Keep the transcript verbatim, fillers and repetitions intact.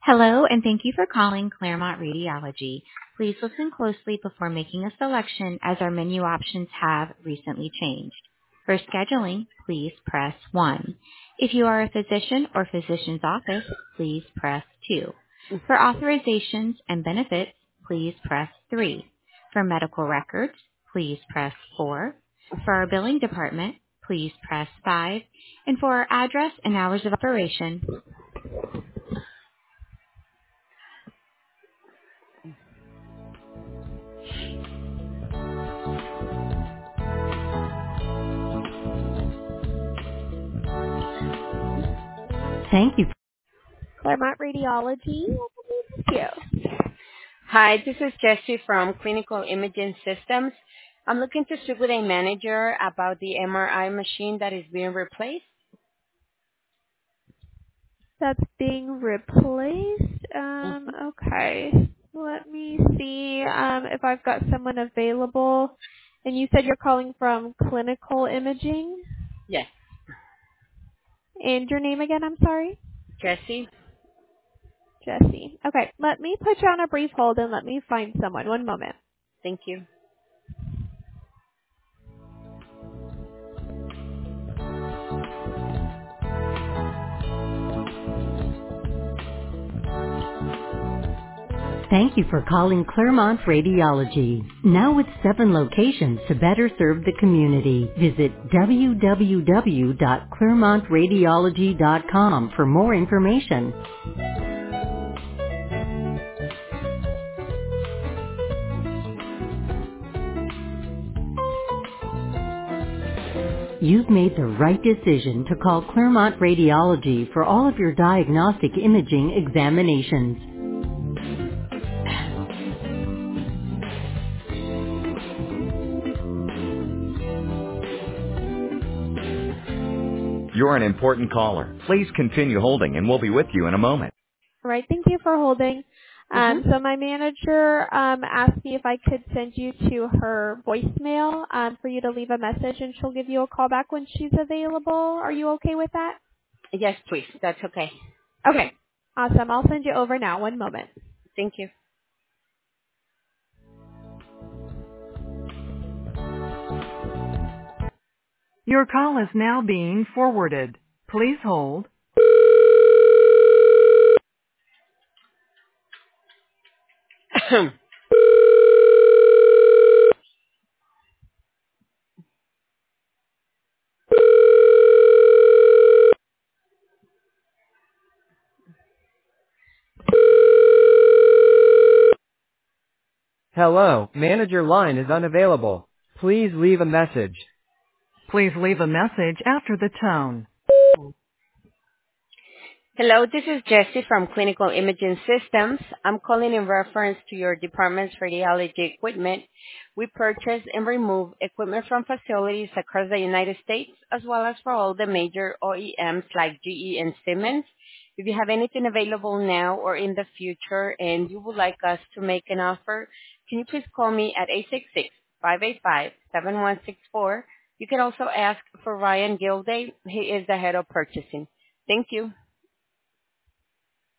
Hello, and thank you for calling Claremont Radiology. Please listen closely before making a selection as our menu options have recently changed. For scheduling, please press one. If you are a physician or physician's office, please press two. For authorizations and benefits, please press three. For medical records, please press four. For our billing department, please press five. And for our address and hours of operation, thank you. Claremont Radiology. Thank you. Hi, this is Jessie from Clinical Imaging Systems. I'm looking to speak with a manager about the M R I machine that is being replaced. That's being replaced. Um, Mhm. okay. Let me see um, if I've got someone available. And you said you're calling from Clinical Imaging. Yes, And your name again, I'm sorry? Jessie. Jesse. Okay, let me put you on a brief hold and let me find someone. One moment. Thank you. Thank you for calling Claremont Radiology. Now with seven locations to better serve the community. Visit w w w dot claremont radiology dot com for more information. You've made the right decision to call Claremont Radiology for all of your diagnostic imaging examinations. You're an important caller. Please continue holding and we'll be with you in a moment. All right, thank you for holding. Um, Mm-hmm. so my manager um, asked me if I could send you to her voicemail um, for you to leave a message, and she'll give you a call back when she's available. Are you okay with that? Yes, please. That's okay. Okay, awesome. I'll send you over now. One moment. Thank you. Your call is now being forwarded. Please hold. Hello, manager line is unavailable. Please leave a message. Please leave a message after the tone. Hello, this is Jessie from Clinical Imaging Systems. I'm calling in reference to your department's radiology equipment. We purchase and remove equipment from facilities across the United States, as well as for all the major O E Ms like G E and Siemens. If you have anything available now or in the future and you would like us to make an offer, can you please call me at eight six six, five eight five, seven one six four. You can also ask for Ryan Gilday. He is the head of purchasing. Thank you.